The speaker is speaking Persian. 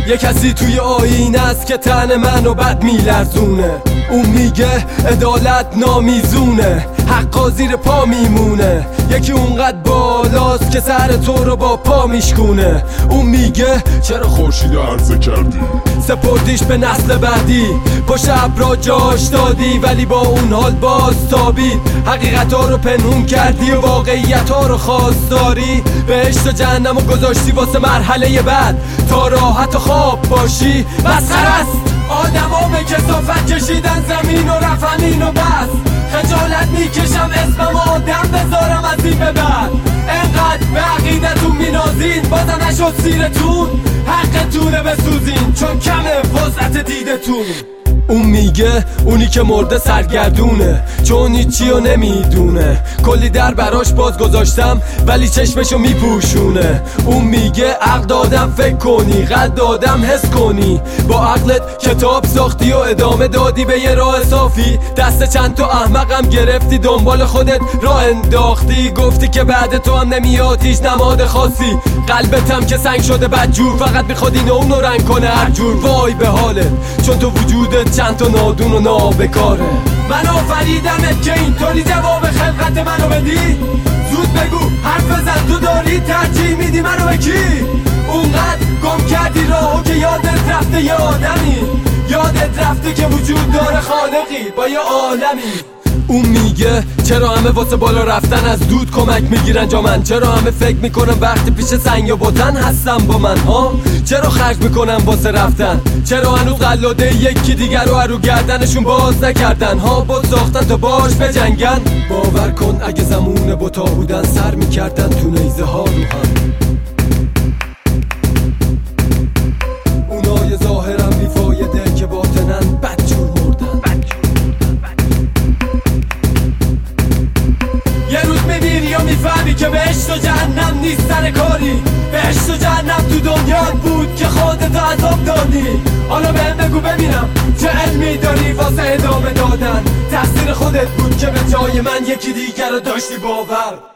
یه کسی توی آینه است که تن منو بد میلرزونه. اون میگه عدالت نامیزونه، حقا زیر پا میمونه. یکی اونقدر بالاست که سر تو رو با پا میشکونه. اون میگه چرا خورشید عرضه کردی؟ سپردیش به نسل بعدی، پشت ابرا جاش دادی ولی با اون حال باز تابید. حقیقت ها رو پنهون کردی و واقعیت ها رو خواستاری. بهشت و جهنم رو گذاشتی واسه مرحله بعد تا راحت و خواب باشی. مسخره است آدما به کثافت کشیدن زمین و رفنین و بس. خجالت میکشم اسمم آدم بذارم از این به بعد. انقدر به عقیدتون مینازین بازم نشد سیرتون. حقتونه بسوزین چون کمه وسعت دیدتون. اون میگه اونی که مرده سرگردونه چون هیچی رو نمیدونه. کلی در براش باز گذاشتم ولی چشمشو میپوشونه. اون میگه عقل دادم فکر کنی، قد دادم حس کنی. با عقلت کتاب ساختی و ادامه دادی به یه راه صافی. دست چند تا احمقم گرفتی دنبال خودت راه انداختی. گفتی که بعد تو هم نمیاد هیچ نماد خاصی. قلبتم که سنگ شده بدجور، فقط میخواد اینو اونو رنگ کنه هر جور. وای به حالت چون تو وجودت چند تا نادون و نابکاره. من آفریدمت که اینطوری جواب خلقت منو بدی. زود بگو حرف بزن، تو داری ترجیح میدی منو به کی؟ اونقدر گم کردی راهو که یادت رفته یه آدمی. یادت رفته که وجود داره خالقی با یه عالمی. اون میگه چرا همه واسه بالا رفتن از دود کمک میگیرن جا من؟ چرا همه فکر میکنم وقتی پیش سنگ و بتن هستم با من ها؟ چرا خرج میکنم واسه رفتن؟ چرا هنوز قلاده یکی دیگر رو گردنشون باز نکردن ها؟ بود ساختن تا باش بجنگن. باور کن اگه زمون بتا بودن سر میکردن تو نیزه ها رو هم. اونای ظاهرم بیفایده که باطنن بدجور مردن. یه روز میبینی یا میفهمی که بهشت و جهنم نیست سر کاری. بهشت و جهنم تو دنیات بود که خودتو عذاب دادی. حالا بهم بگو ببینم چه علمی داری واسه ادامه دادن؟ تقصیر خودت بود که به جای من یکی دیگر رو داشتی باور.